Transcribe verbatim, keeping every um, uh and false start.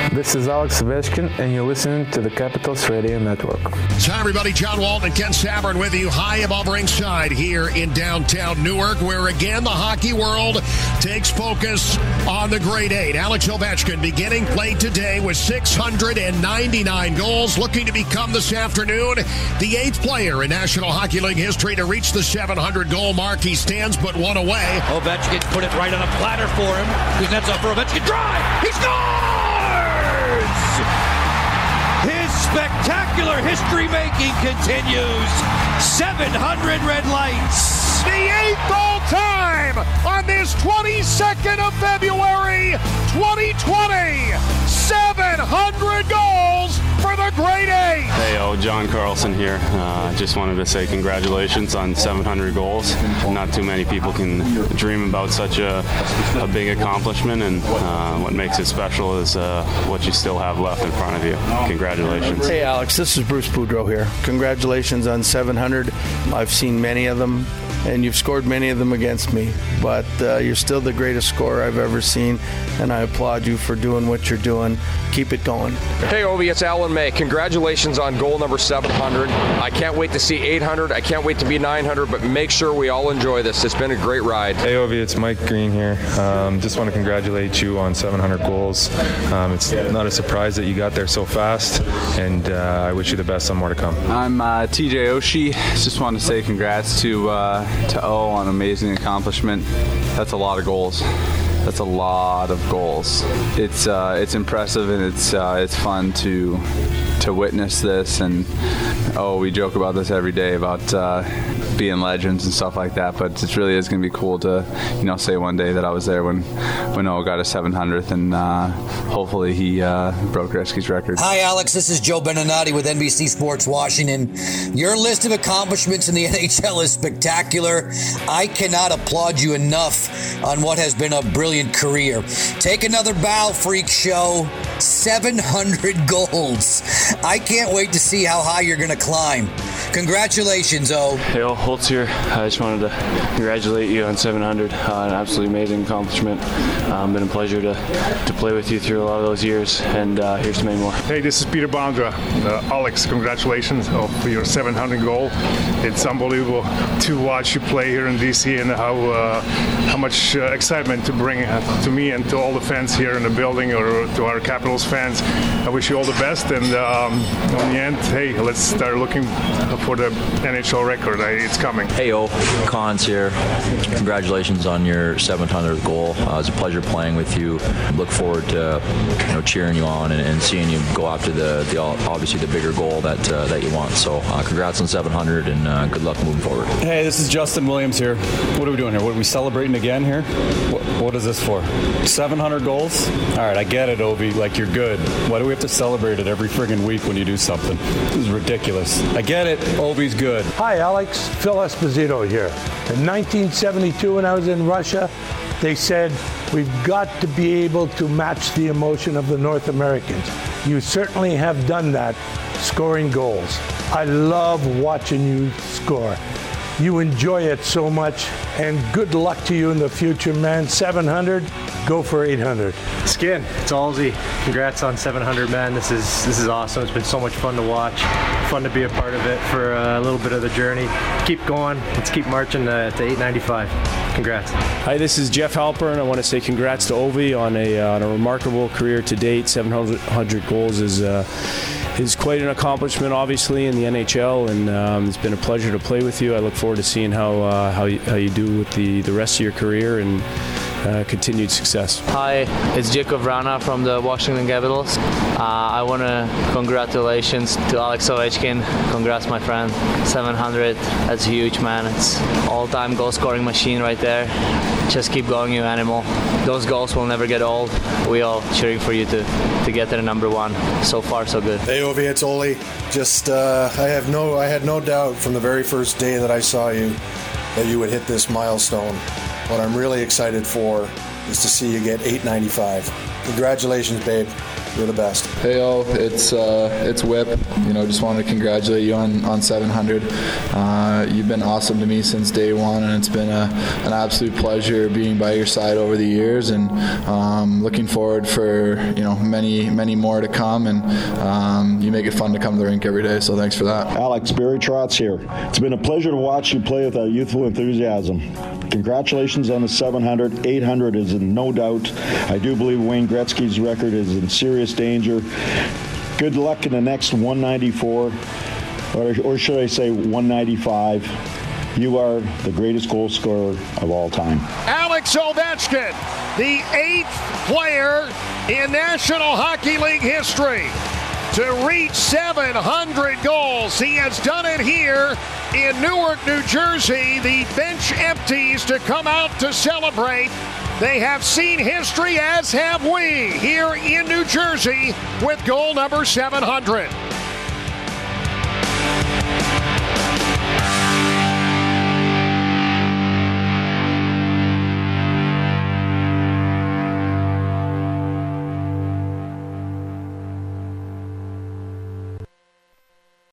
This is Alex Ovechkin, and you're listening to the Capitals Radio Network. Hi, everybody. John Walton and Ken Savern with you high above ringside here in downtown Newark, where, again, the hockey world takes focus on the Great Eight. Alex Ovechkin beginning play today with six hundred ninety-nine goals, looking to become this afternoon the eighth player in National Hockey League history to reach the seven hundred goal mark. He stands but one away. Ovechkin put it right on a platter for him. Kuznetsov for Ovechkin. Drive! He scores! His spectacular history-making continues. seven hundred red lights. The eighth all-time on this twenty-second of February, twenty twenty. seven hundred goals for the Great Eight. Hey, oh, John Carlson here. I uh, just wanted to say congratulations on seven hundred goals. Not too many people can dream about such a, a big accomplishment, and uh, what makes it special is uh, what you still have left in front of you. Congratulations. Hey, Alex, this is Bruce Boudreau here. Congratulations on seven hundred. I've seen many of them, and you've scored many of them against me, but uh, you're still the greatest scorer I've ever seen, and I applaud you for doing what you're doing. Keep it going. Hey, Ovi, it's Alan May. Congratulations on goal number seven hundred. I can't wait to see eight hundred. I can't wait to be nine hundred, but make sure we all enjoy this. It's been a great ride. Hey, Ovi, it's Mike Green here. Um, just want to congratulate you on seven hundred goals. Um, it's not a surprise that you got there so fast, and uh, I wish you the best on more to come. I'm uh, T J Oshie. Just want to say congrats to uh, to O on an amazing accomplishment. That's a lot of goals. That's a lot of goals. It's uh, it's impressive, and it's uh, it's fun to to witness this. And oh, we joke about this every day about uh, being legends and stuff like that. But it really is going to be cool to, you know, say one day that I was there when when O got his seven hundredth, and uh, hopefully he uh, broke Gretzky's record. Hi, Alex. This is Joe Beninati with N B C Sports Washington. Your list of accomplishments in the N H L is spectacular. I cannot applaud you enough on what has been a brilliant career. Take another bow, freak show. seven hundred goals. I can't wait to see how high you're going to climb. Congratulations, O. Hey, oh, Holtz here. I just wanted to congratulate you on seven hundred. Uh, an absolutely amazing accomplishment. Um, been a pleasure to, to play with you through a lot of those years, and uh, here's to many more. Hey, this is Peter Bondra. Uh, Alex, congratulations for your seven hundred goal. It's unbelievable to watch you play here in D C, and how uh, how much uh, excitement to bring uh, to me and to all the fans here in the building, or to our Capitals fans. I wish you all the best, and um, on the end, hey, let's start looking for the N H L record. I, it's coming. Hey, O, Cons here. Congratulations on your seven hundredth goal. Uh, it's a pleasure playing with you. Look forward to you know cheering you on and, and seeing you go after the, the obviously the bigger goal that uh, that you want. So uh, congrats on seven hundred, and uh, good luck moving forward. Hey, this is Justin Williams here. What are we doing here? What are we celebrating again here? What, what is this for? seven hundred goals? All right, I get it, Ovi. Like, you're good. Why do we have to celebrate it every friggin' week when you do something? This is ridiculous. I get it. Ovi's good. Hi, Alex. Phil Esposito here. In nineteen seventy-two, when I was in Russia, they said, we've got to be able to match the emotion of the North Americans. You certainly have done that, scoring goals. I love watching you score. You enjoy it so much, and good luck to you in the future, man. seven hundred, go for eight hundred. Skin, it's Allsy. Congrats on seven hundred, man. This is this is awesome. It's been so much fun to watch. Fun to be a part of it for a little bit of the journey. Keep going. Let's keep marching to, to eight ninety-five. Congrats. Hi, this is Jeff Halpern. I want to say congrats to Ovi on a, uh, on a remarkable career to date. seven hundred goals is uh, is quite an accomplishment, obviously, in the N H L, and um, it's been a pleasure to play with you. I look forward to seeing how uh, how, you, how you do with the, the rest of your career, and Uh, continued success. Hi, it's Jacob Vrana from the Washington Capitals. Uh, I want to congratulations to Alex Ovechkin. Congrats, my friend. seven hundred, that's huge, man. It's all-time goal-scoring machine right there. Just keep going, you animal. Those goals will never get old. We all cheering for you to, to get to the number one. So far, so good. Hey, Ovi, it's Oli. Just, uh, I have no, I had no doubt from the very first day that I saw you that you would hit this milestone. What I'm really excited for is to see you get eight ninety-five. Congratulations, babe. You're the best. Hey, oh, it's uh, it's Whip. You know, just wanted to congratulate you on, on seven hundred. Uh, you've been awesome to me since day one, and it's been a, an absolute pleasure being by your side over the years. And um, looking forward for you know many many more to come. And um, you make it fun to come to the rink every day. So thanks for that. Alex, Barry Trotz here. It's been a pleasure to watch you play with that youthful enthusiasm. Congratulations on the seven hundred. eight hundred is in no doubt. I do believe Wayne Gretzky's record is in serious danger. Good luck in the next one ninety-four, or, or should I say one ninety-five. You are the greatest goal scorer of all time. Alex Ovechkin, the eighth player in National Hockey League history to reach seven hundred goals. He has done it here in Newark, New Jersey. The bench empties to come out to celebrate. They have seen history, as have we, here in New Jersey with goal number seven hundred.